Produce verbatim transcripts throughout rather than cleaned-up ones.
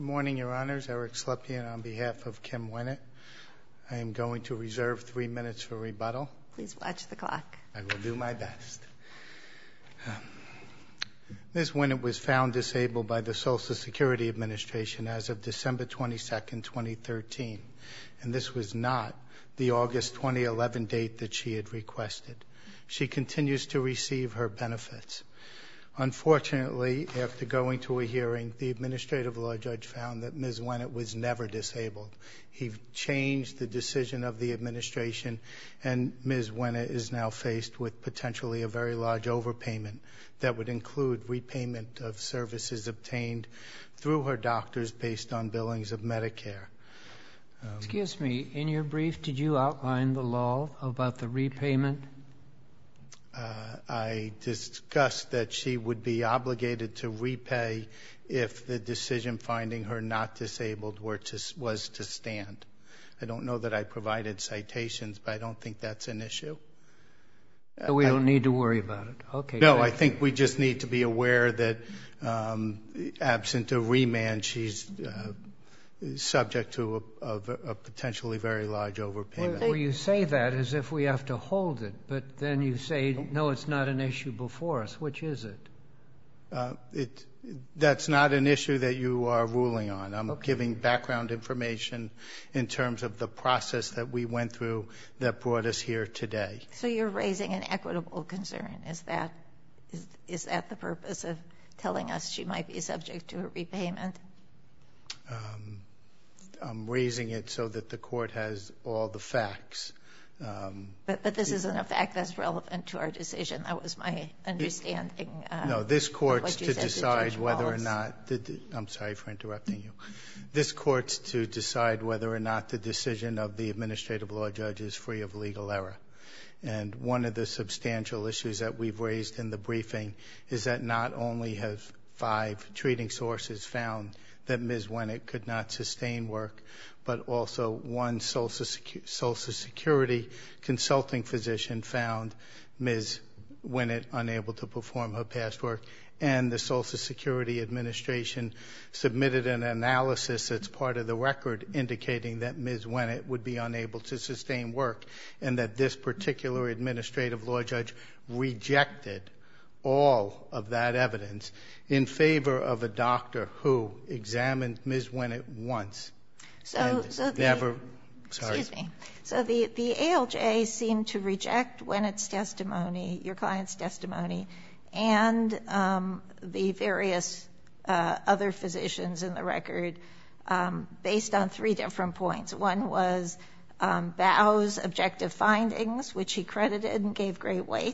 Good morning, Your Honors. Eric Slepian on behalf of Kim Winnett. I am going to reserve three minutes for rebuttal. Please watch the clock. I will do my best. Miz Winnett was found disabled by the Social Security Administration as of December twenty-second, twenty thirteen, and this was not the August twenty eleven date that she had requested. She continues to receive her benefits. Unfortunately, after going to a hearing, the administrative law judge found that Miz Winnett was never disabled. He changed the decision of the administration, and Miz Winnett is now faced with potentially a very large overpayment that would include repayment of services obtained through her doctors based on billings of Medicare. Um, Excuse me, in your brief, did you outline the law about the repayment? Uh, I discussed that she would be obligated to repay if the decision finding her not disabled were to, was to stand. I don't know that I provided citations, but I don't think that's an issue. So we I, don't need to worry about it. Okay. No, I think we just need to be aware that um, absent a remand, she's uh, subject to a, a, a potentially very large overpayment. Well, you say that as if we have to hold it, but then you say, no, it's not an issue before us. Which is it? Uh, it that's not an issue that you are ruling on. I'm okay. giving background information in terms of the process that we went through that brought us here today. So you're raising an equitable concern. Is that is, is that the purpose of telling us she might be subject to a repayment? Um, I'm raising it so that the court has all the facts. Um, but, but this isn't a fact that's relevant to our decision. That was my understanding. Uh, no, this court's to decide to whether Wallace. or not, the, I'm sorry for interrupting you. This court's to decide whether or not the decision of the administrative law judge is free of legal error. And one of the substantial issues that we've raised in the briefing is that not only have five treating sources found that Miz Winnett could not sustain work, but also one Social, Secu- Social Security consulting physician found Miz Winnett unable to perform her past work, and the Social Security Administration submitted an analysis that's part of the record indicating that Miz Winnett would be unable to sustain work, and that this particular administrative law judge rejected all of that evidence in favor of a doctor who examined Miz Winnett once so, and so the, never, sorry. Excuse me. So the, the A L J seemed to reject Winnett's testimony, your client's testimony, and um, the various uh, other physicians in the record um, based on three different points. One was um, Bao's objective findings, which he credited and gave great weight.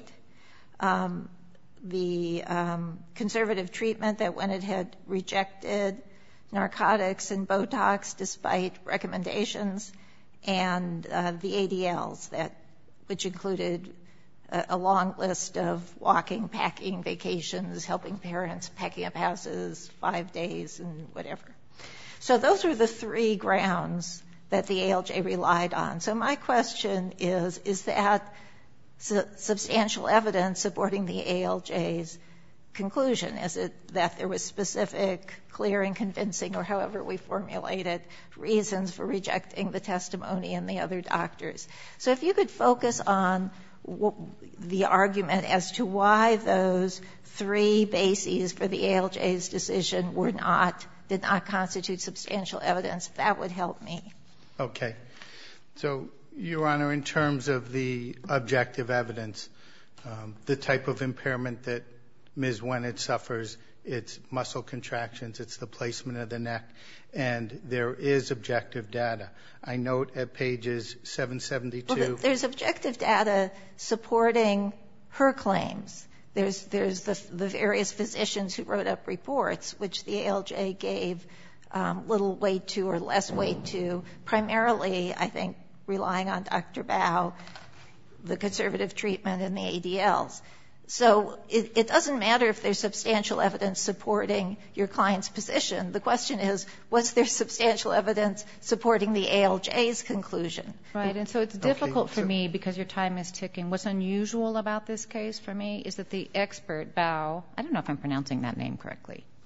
Um, the um, conservative treatment that Winnett had rejected, narcotics and Botox despite recommendations, and uh, the A D Ls, that, which included a, a long list of walking, packing, vacations, helping parents, packing up houses, five days, and whatever. So those are the three grounds that the A L J relied on. So my question is, is that su- substantial evidence supporting the A L J's conclusion? Is it that there was specific, clear, and convincing, or however we formulate it, reasons for rejecting the testimony and the other doctors? So if you could focus on w- the argument as to why those three bases for the A L J's decision were not, did not constitute substantial evidence, that would help me. Okay. So, Your Honor, in terms of the objective evidence, um, the type of impairment that Miz Winnett suffers, it's muscle contractions, it's the placement of the neck, and there is objective data. I note at pages seven seventy-two. Well, there's objective data supporting her claims. There's, there's the, the various physicians who wrote up reports, which the A L J gave um, little weight to or less weight to, primarily, I think, relying on Doctor Bao, the conservative treatment, and the A D Ls. So it, it doesn't matter if there's substantial evidence supporting your client's position. The question is, was there substantial evidence supporting the A L J's conclusion? Right, and so it's difficult okay, for so me because your time is ticking. What's unusual about this case for me is that the expert, Bao, I don't know if I'm pronouncing that name correctly.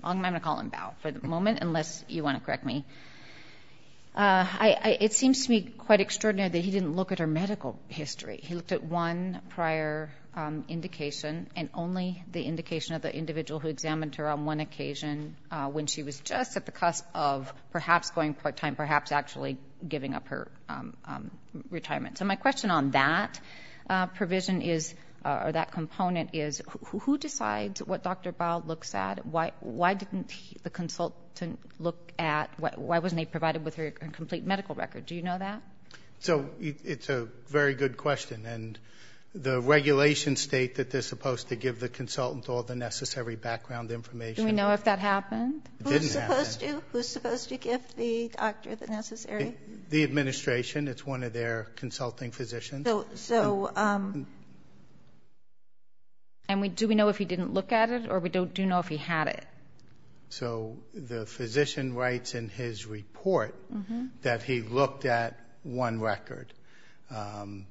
I'm going to call him Bao for the moment, unless you want to correct me. Uh, I, I, it seems to me quite extraordinary that he didn't look at her medical history. He looked at one prior um, indication, and only the indication of the individual who examined her on one occasion uh, when she was just at the cusp of perhaps going part-time, perhaps actually giving up her um, um, retirement. So my question on that uh, provision is, uh, or that component is, who, who decides what Doctor Bao looks at? Why, why didn't he, the consultant look at, why, why wasn't he provided with her, her complete medical record? Do you know that? So it's a very good question, and the regulations state that they're supposed to give the consultant all the necessary background information. Do we know if that happened? It didn't Who's supposed happen. to? Who's supposed to give the doctor the necessary? The, the administration. It's one of their consulting physicians. So, so, um, And we, do we know if he didn't look at it, or we don't do know if he had it? So the physician writes in his report Mm-hmm. that he looked at one record. Um,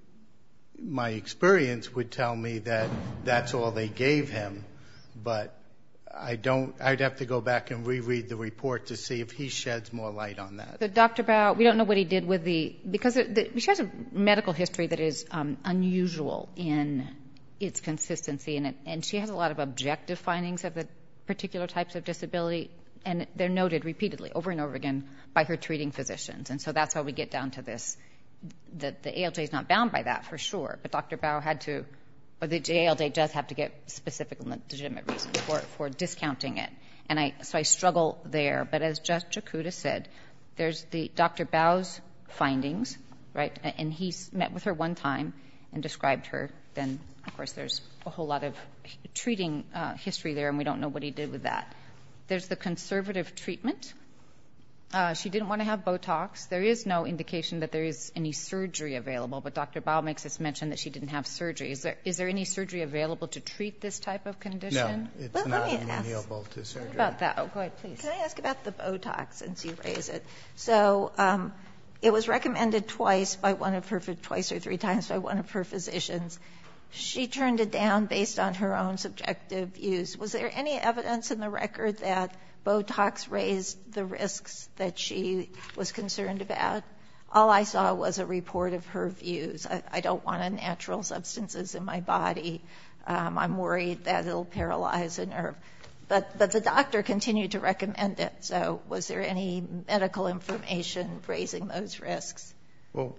my experience would tell me that that's all they gave him, but I don't, I'd have to go back and reread the report to see if he sheds more light on that. So Doctor Bao, we don't know what he did with the, because it, the, she has a medical history that is um, unusual in its consistency, and, it, and she has a lot of objective findings of the particular types of disability, and they're noted repeatedly over and over again by her treating physicians. And so that's how we get down to this. The, the A L J is not bound by that for sure, but Doctor Bao had to, or the A L J does have to get specific and legitimate reasons for, for discounting it. And I, so I struggle there. But as Judge Jakuta said, there's the Doctor Bao's findings, right? And he's met with her one time and described her. Then, of course, there's a whole lot of treating uh, history there, and we don't know what he did with that. There's the conservative treatment. Uh, she didn't want to have Botox. There is no indication that there is any surgery available, but Doctor Bao makes us mention that she didn't have surgery. Is there, is there any surgery available to treat this type of condition? No, it's Well, not let me ask- amenable to surgery. What about that? Oh, go ahead, please. Can I ask about the Botox, since you raise it? So um, it was recommended twice by one of her, twice or three times by one of her physicians. She turned it down based on her own subjective views. Was there any evidence in the record that Botox raised the risks that she was concerned about? All I saw was a report of her views. I, I don't want unnatural substances in my body. Um, I'm worried that it'll paralyze a nerve. But, but the doctor continued to recommend it. So was there any medical information raising those risks? Well,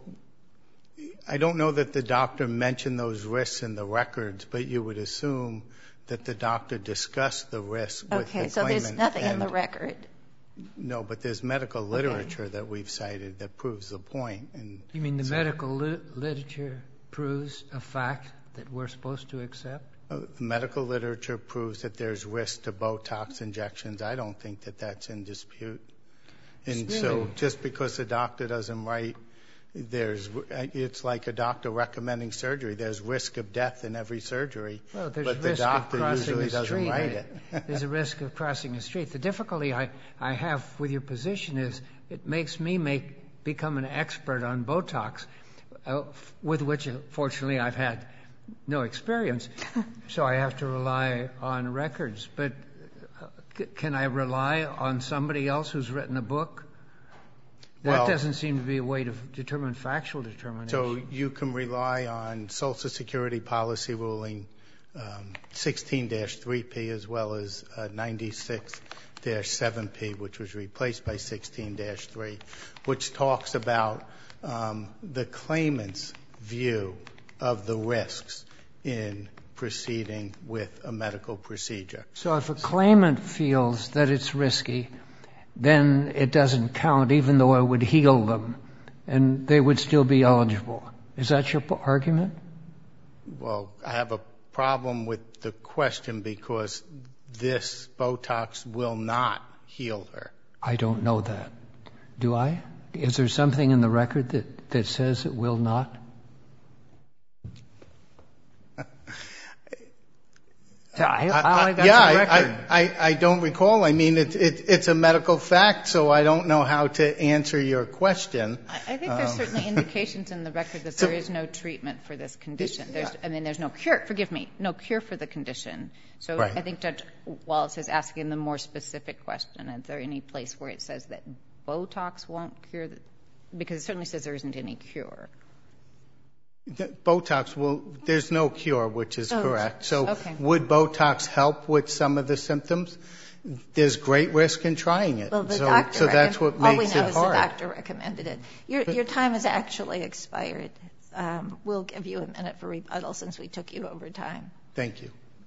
I don't know that the doctor mentioned those risks in the records, but you would assume that the doctor discussed the risks with the claimant. Okay, so there's nothing in the record. No, but there's medical literature that we've cited that proves the point. And You mean the so, medical li- literature proves a fact that we're supposed to accept? uh, the medical literature proves that there's risk to Botox injections. I don't think that that's in dispute. And Really? so just because the doctor doesn't write, there's, it's like a doctor recommending surgery. There's risk of death in every surgery, Well, there's but the risk of doctor crossing usually the doesn't street. write I- it. There's a risk of crossing the street. The difficulty I, I have with your position is it makes me make become an expert on Botox, uh, with which, uh, fortunately, I've had no experience. So I have to rely on records. But uh, c- can I rely on somebody else who's written a book? That Well- doesn't seem to be a way to determine factual determination. So you can rely on Social Security policy ruling um, sixteen dash three P as well as uh, ninety-six dash seven P, which was replaced by sixteen dash three, which talks about um, the claimant's view of the risks in proceeding with a medical procedure. So if a claimant feels that it's risky, then it doesn't count, even though it would heal them, and they would still be eligible. Is that your p- argument? Well, I have a problem with the question because this Botox will not heal her. I don't know that. Do I? Is there something in the record that, that says it will not? So I, I, I, I, that's yeah, a record. I, I, I don't recall. I mean, it, it, it's a medical fact, so I don't know how to answer your question. I, I think there's Um, certainly indications in the record that so- there is no treatment for this condition. There's, I mean, there's no cure, forgive me, no cure for the condition. So Right. I think Judge Wallace is asking the more specific question. Is there any place where it says that Botox won't cure the, because it certainly says there isn't any cure. Botox will, there's no cure, which is Oh, correct. So okay. would Botox help with some of the symptoms? There's great risk in trying it. Well, the so doctor so that's what all we makes know it is hard. the doctor recommended it. Your, your time has actually expired. Um, we'll give you a minute for rebuttal since we took you over time. Thank you.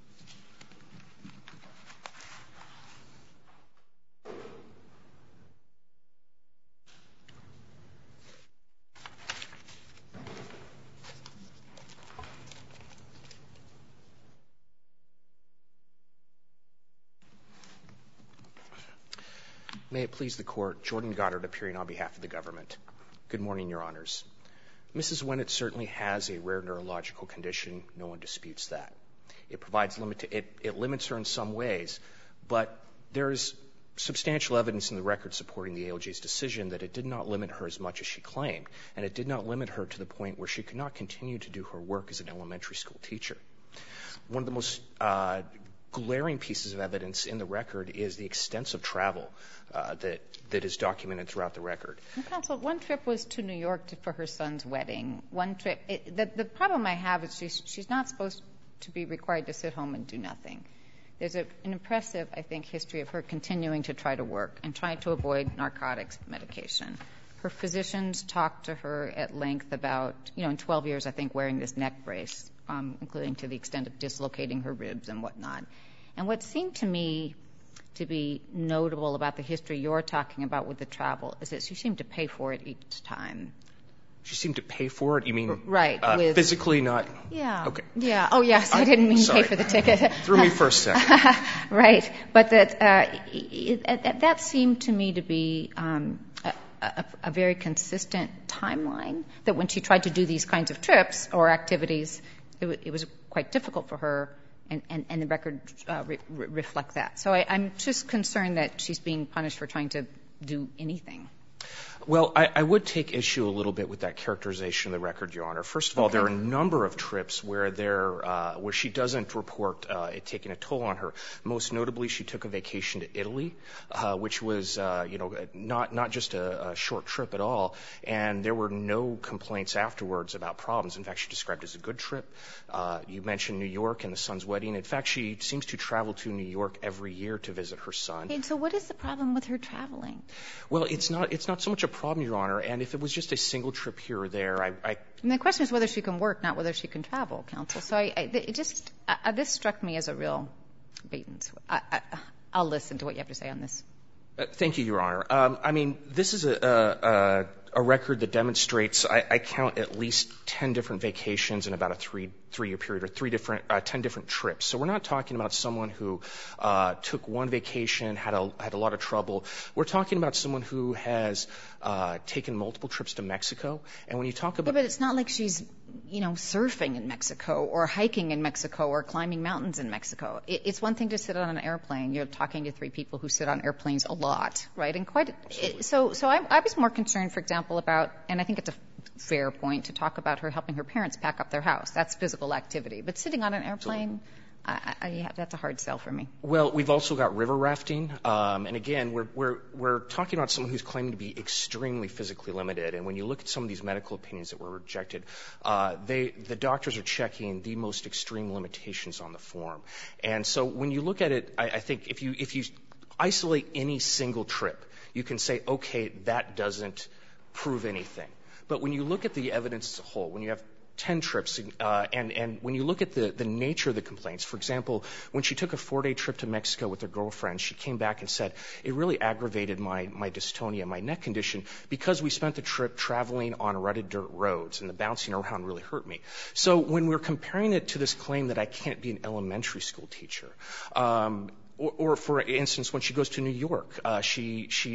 May it please the Court, Jordan Goddard appearing on behalf of the government. Good morning, Your Honors. Missus Winnett certainly has a rare neurological condition. No one disputes that. It provides limit to, it, it limits her in some ways, but there is substantial evidence in the record supporting the A L J's decision that it did not limit her as much as she claimed, and it did not limit her to the point where she could not continue to do her work as an elementary school teacher. One of the most uh, glaring pieces of evidence in the record is the extensive travel uh, that that is documented throughout the record. Well, Counsel, one trip was to New York to, for her son's wedding. One trip, it, the, the problem I have is she's, she's not supposed to be required to sit home and do nothing. There's a, an impressive, I think, history of her continuing to try to work and trying to avoid narcotics medication. Her physicians talked to her at length about, you know, in twelve years, I think, wearing this neck brace, um, including to the extent of dislocating her ribs and whatnot. And what seemed to me to be notable about the history you're talking about with the travel is that she seemed to pay for it each time. She seemed to pay for it? You mean right, uh, with, physically, not? Yeah. Okay. Yeah. Oh, yes. I, I didn't mean sorry. pay for the ticket. Threw me for a second. Right. But that uh, it, it, that seemed to me to be um, a, a, a very consistent timeline, that when she tried to do these kinds of trips or activities, it, w- it was quite difficult for her. And, and, and the record uh, re- re- reflect that. So I, I'm just concerned that she's being punished for trying to do anything. Well, I, I would take issue a little bit with that characterization of the record, Your Honor. First of all, okay. there are a number of trips where there, uh, where she doesn't report uh, it taking a toll on her. Most notably, she took a vacation to Italy, uh, which was, uh, you know, not not just a, a short trip at all. And there were no complaints afterwards about problems. In fact, she described it as a good trip. Uh, you mentioned New York and the son's wedding. In fact, she seems to travel to New York every year to visit her son. And so, what is the problem with her traveling? Well, it's not it's not so much a problem, Your Honor, and if it was just a single trip here or there, I... I and the question is whether she can work, not whether she can travel, counsel. So I, I it just, I, this struck me as a real bait and switch. I, I, I'll listen to what you have to say on this. Uh, thank you, Your Honor. Um, I mean, this is a, a, a record that demonstrates, I, I count at least ten different vacations in about a three, three-year period, or three different, uh, ten different trips. So we're not talking about someone who uh, took one vacation, had a, had a lot of trouble. We're talking about someone who has uh, taken multiple trips to Mexico. And when you talk about... Yeah, but it's not like she's, you know, surfing in Mexico or hiking in Mexico or climbing mountains in Mexico. It, it's one thing to sit on an airplane. You're talking to three people who sit on airplanes a lot, right? And quite it, so. So I, I was more concerned, for example, about, and I think it's a fair point to talk about her helping her parents pack up their house. That's physical activity. But sitting on an airplane, I, I, I, that's a hard sell for me. Well, we've also got river rafting, um, and again, we're we're we're talking about someone who's claiming to be extremely physically limited. And when you look at some of these medical opinions that were rejected, uh, they the doctors are checking the most extreme limitations on the form. And so when you look at it, I, I think if you if you isolate any single trip, you can say, okay, that doesn't prove anything. But when you look at the evidence as a whole, when you have ten trips, uh, and, and when you look at the, the nature of the complaints, for example, when she took a four-day trip to Mexico with her girlfriend, she came back and said, it really aggravated my, my dystonia, my neck condition, because we spent the trip traveling on rutted dirt roads, and the bouncing around really hurt me. So when we're comparing it to this claim that I can't be an elementary school teacher, um, or, or for instance, when she goes to New York, uh, she, she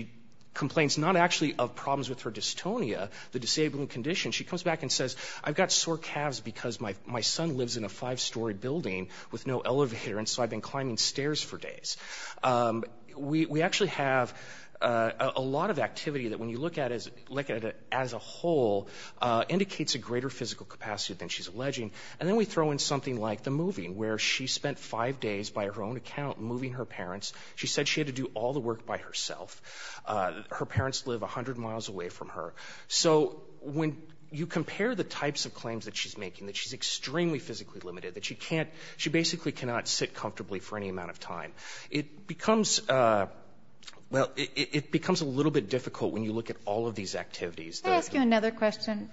complains not actually of problems with her dystonia, the disabling condition. She comes back and says, I've got sore calves because my, my son lives in a five-story building with no elevator, and so I've been climbing stairs for days. Um, we, we actually have uh, a, a lot of activity that when you look at, as, look at it as a whole uh, indicates a greater physical capacity than she's alleging. And then we throw in something like the moving, where she spent five days by her own account moving her parents. She said she had to do all the work by herself. Uh, her parents live one hundred miles away from her. So when you compare the types of claims that she's making, that she's extremely physically limited, that she can't, she basically cannot sit comfortably for any amount of time, it becomes, uh, well, it, it becomes a little bit difficult when you look at all of these activities. Can I ask you another question?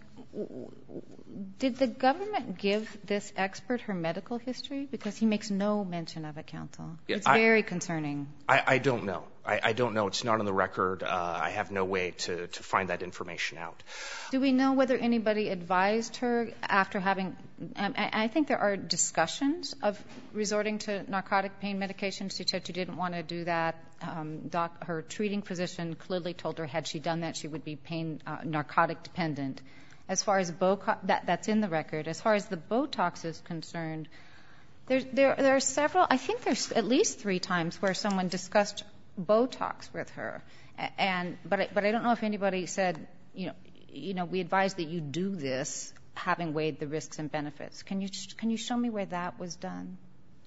Did the government give this expert her medical history? Because he makes no mention of it, counsel. Yeah, it's I, very concerning. I, I don't know. I, I don't know. It's not on the record. Uh, I have no way to, to find that information out. Do we know whether anybody advised her after having um, – I, I think there are discussions of resorting to narcotic pain medication. She said she didn't want to do that. Um, doc, her treating physician clearly told her had she done that she would be pain uh, narcotic dependent. As far as Botox, that, that's in the record. As far as the Botox is concerned, there, there, there are several, I think there's at least three times where someone discussed Botox with her. And, but I, but I don't know if anybody said, you know, you know, we advise that you do this, having weighed the risks and benefits. Can you, can you show me where that was done?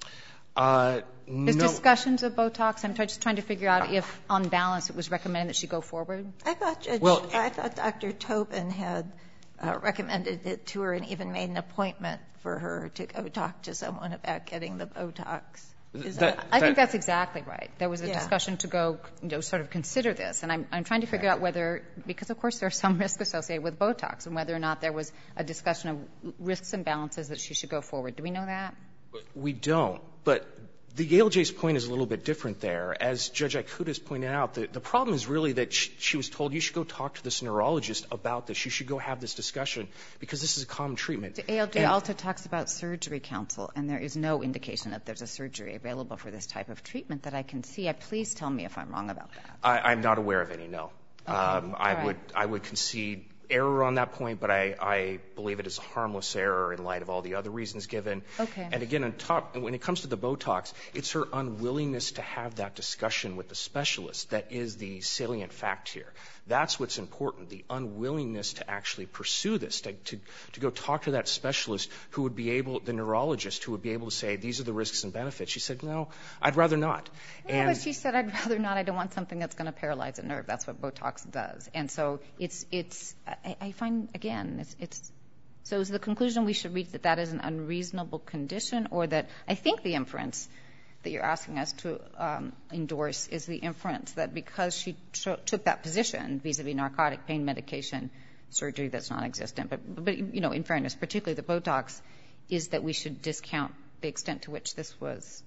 Uh, There's no. discussions of Botox. I'm just trying to figure out if, on balance, it was recommended that she go forward. I thought, Judge, well, I thought Doctor Tobin had uh, recommended it to her and even made an appointment for her to go talk to someone about getting the Botox. Is that, that, I think that's exactly right. There was a yeah. discussion to go, you know, sort of consider this. And I'm, I'm trying to figure out whether, because of course there's some risk associated with Botox, and whether or not there was a discussion of risks and balances that she should go forward. Do we know that? We don't. But the A L J's point is a little bit different there. As Judge Ikuda's pointed out, the, the problem is really that she, she was told, you should go talk to this neurologist about this. You should go have this discussion because this is a common treatment. The A L J and, also talks about surgery counsel, and there is no indication that there's a surgery available for this type of treatment that I can see. Uh, please tell me if I'm wrong about that. I, I'm not aware of any, no. Okay. Um, I right. would I would concede error on that point, but I, I believe it is a harmless error in light of all the other reasons given. Okay. And again, on top, when it comes to the Botox, it's her unwillingness to have that discussion with the specialist that is the salient fact here. That's what's important, the unwillingness to actually pursue this, to, to, to go talk to that specialist who would be able, the neurologist who would be able to say, these are the risks and benefits. She said, no, I'd rather not. No, and but she said, I'd rather not. I don't want something that's going to paralyze a nerve. That's what Botox does. And so it's, it's, I, I find, again, it's, it's, so is the conclusion we should reach that that is an unreasonable condition, or that, I think the inference that you're asking us to um, endorse is the inference that because she t- took that position vis-a-vis narcotic pain medication surgery that's non-existent, but, but, you know, in fairness, particularly the Botox, is that we should discount the extent to which this was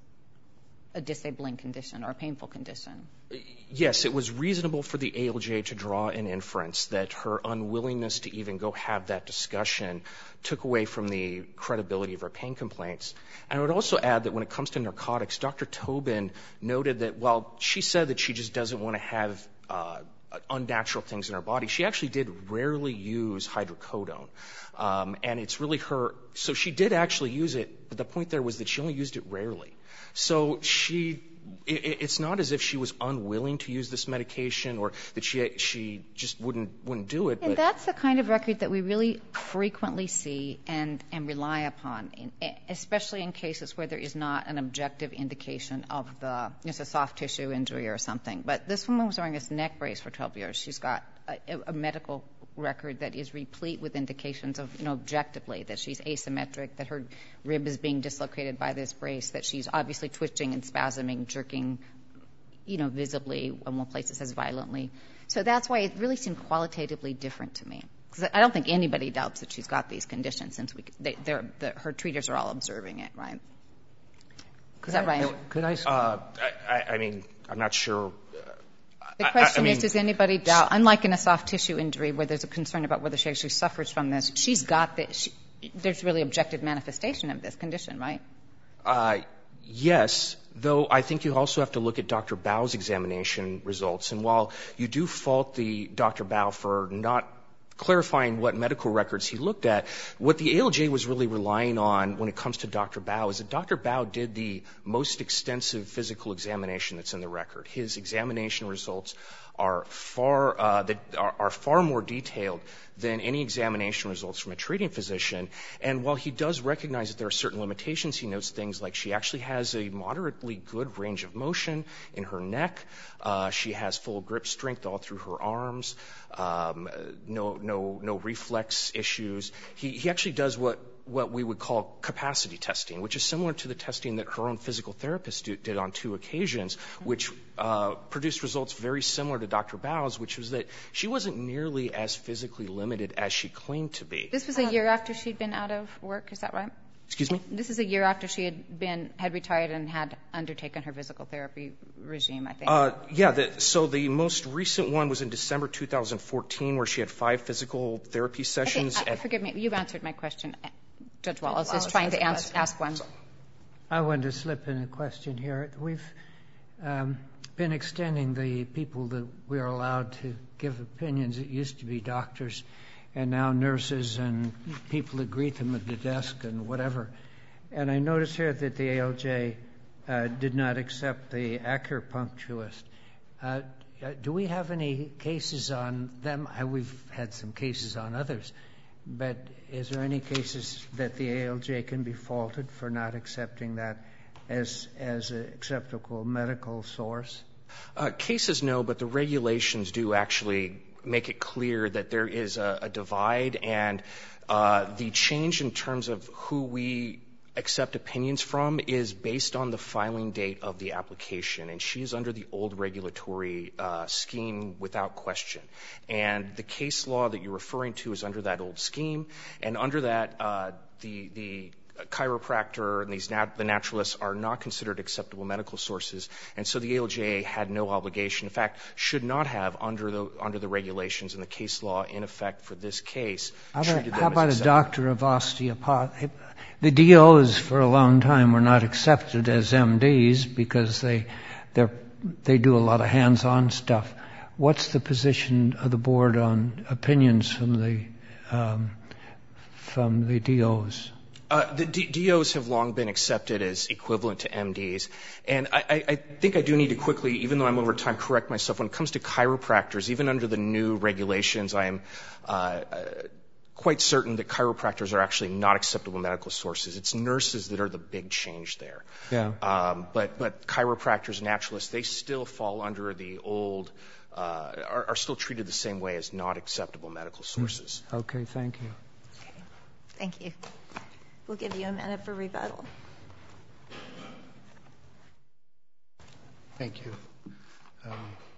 a disabling condition or a painful condition. Yes, it was reasonable for the A L J to draw an inference that her unwillingness to even go have that discussion took away from the credibility of her pain complaints. And I would also add that when it comes to narcotics, Doctor Tobin noted that while she said that she just doesn't want to have uh, unnatural things in her body, she actually did rarely use hydrocodone. Um, and it's really her, so she did actually use it, but the point there was that she only used it rarely. So she, it, it's not as if she was unwilling to use this medication or that she she just wouldn't wouldn't do it. And but that's the kind of record that we really frequently see and, and rely upon, in, especially in cases where there is not an objective indication of the, it's a soft tissue injury or something. But this woman was wearing this neck brace for twelve years. She's got a, a medical record that is replete with indications of, you know, objectively that she's asymmetric, that her rib is being dislocated by this brace, that she's obviously twitching and spasming, jerking, you know, visibly, in one place it says violently. So that's why it really seemed qualitatively different to me. Because I don't think anybody doubts that she's got these conditions since we, they, they're, the, her treaters are all observing it, right? Is that right? Could I? Uh, I, I mean, I'm not sure. The question I, I mean, is, does anybody doubt, unlike in a soft tissue injury where there's a concern about whether she actually suffers from this, she's got this, she, there's really objective manifestation of this condition, right? Uh, Yes, though I think you also have to look at Doctor Bao's examination results. And while you do fault the Doctor Bao for not clarifying what medical records he looked at, what the A L J was really relying on when it comes to Doctor Bao is that Doctor Bao did the most extensive physical examination that's in the record. His examination results are far uh, that are, are far more detailed than any examination results from a treating physician. And while he does recognize that there are certain limitations, he notes things like she actually has a moderately good range of motion in her neck. Uh, she has full grip strength all through her arms. Um, no, no, no reflex issues. He, he actually does what what we would call capacity testing, which is similar to the testing that her own physical therapist do, did on two occasions, which uh, produced results very similar to Doctor Bao's, which was that she wasn't nearly as physically limited as she claimed to be. This was a year after she'd been out of work, is that right? Excuse me? This is a year after she had been had retired and had undertaken her physical therapy regime, I think. Uh, yeah. The, so the most recent one was in December two thousand fourteen, where she had five physical therapy sessions. Okay, I, at, forgive me. You've answered my question. Judge Wallace Wallace is trying has to a ans- question. ask one. I wanted to slip in a question here. We've um, been extending the people that we are allowed to give opinions. It used to be doctors, and now nurses and people that greet them at the desk and whatever. And I noticed here that the A L J uh, did not accept the acupuncturist. Uh, do we have any cases on them? I, we've had some cases on others. But is there any cases that the A L J can be faulted for not accepting that as as an acceptable medical source? Uh, cases, no, but the regulations do actually make it clear that there is a, a divide, and uh, the change in terms of who we accept opinions from is based on the filing date of the application, and she is under the old regulatory uh, scheme without question. And the case law that you're referring to is under that old scheme, and under that, uh, the the chiropractor and these nat- the naturalists are not considered acceptable medical sources, and so the A L J had no obligation. In fact, should not have under the under the regulations and the case law in effect for this case. How about, treated them how about as a doctor of osteopathy? The D Os for a long time were not accepted as M Ds because they they they do a lot of hands-on stuff. What's the position of the board on opinions from the um, from the D Os? Uh, the D- DOs have long been accepted as equivalent to M Ds. And I, I, I think I do need to quickly, even though I'm over time, correct myself. When it comes to chiropractors, even under the new regulations, I am uh, uh, quite certain that chiropractors are actually not acceptable medical sources. It's nurses that are the big change there. Yeah. Um, but, but chiropractors, naturalists, they still fall under the old, uh, are, are still treated the same way as not acceptable medical sources. Okay, thank you. Okay. Thank you. We'll give you a minute for rebuttal. Thank you. Um,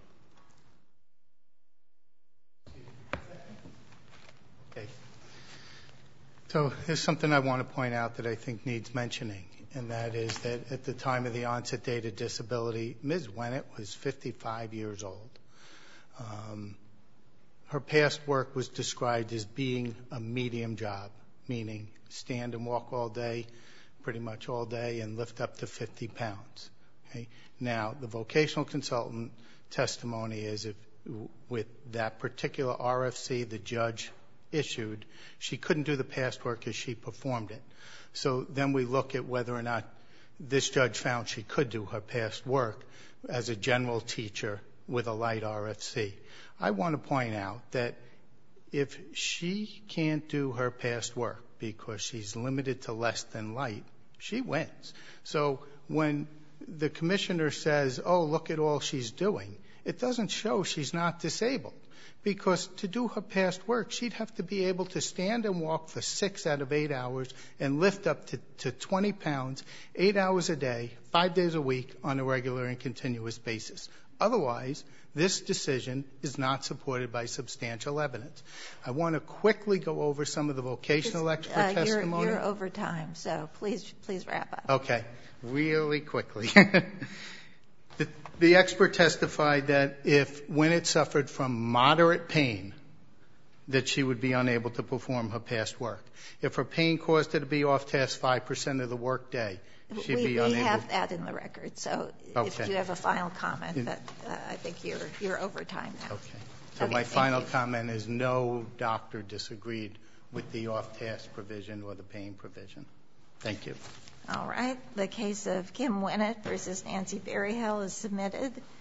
okay. So here's something I want to point out that I think needs mentioning, and that is that at the time of the onset date of disability, Miz Wennett was fifty-five years old. Um, her past work was described as being a medium job, meaning stand and walk all day, pretty much all day, and lift up to fifty pounds. Okay? Now, the vocational consultant testimony is if with that particular R F C the judge issued, she couldn't do the past work as she performed it. So then we look at whether or not this judge found she could do her past work as a general teacher with a light R F C. I want to point out that if she can't do her past work because she's limited to less than light, she wins. So when the commissioner says, oh, look at all she's doing, it doesn't show she's not disabled. Because to do her past work, she'd have to be able to stand and walk for six out of eight hours and lift up to, to twenty pounds, eight hours a day, five days a week on a regular and continuous basis. Otherwise, this decision is not supported by substantial evidence. I want to quickly go over some of the vocational expert uh, testimony. You're, you're over time, so please, please wrap up. Okay, really quickly. the, the expert testified that if Wennett suffered from moderate pain, that she would be unable to perform her past work. If her pain caused her to be off task five percent of the work day, she'd we, be we unable. We have that in the record. So okay. if you have a final comment, but uh, I think you're, you're over time now. Okay. So okay, my final you. comment is no doctor disagreed with the off-task provision or the pain provision. Thank you. All right. The case of Kim Winnett versus Nancy Berryhill is submitted.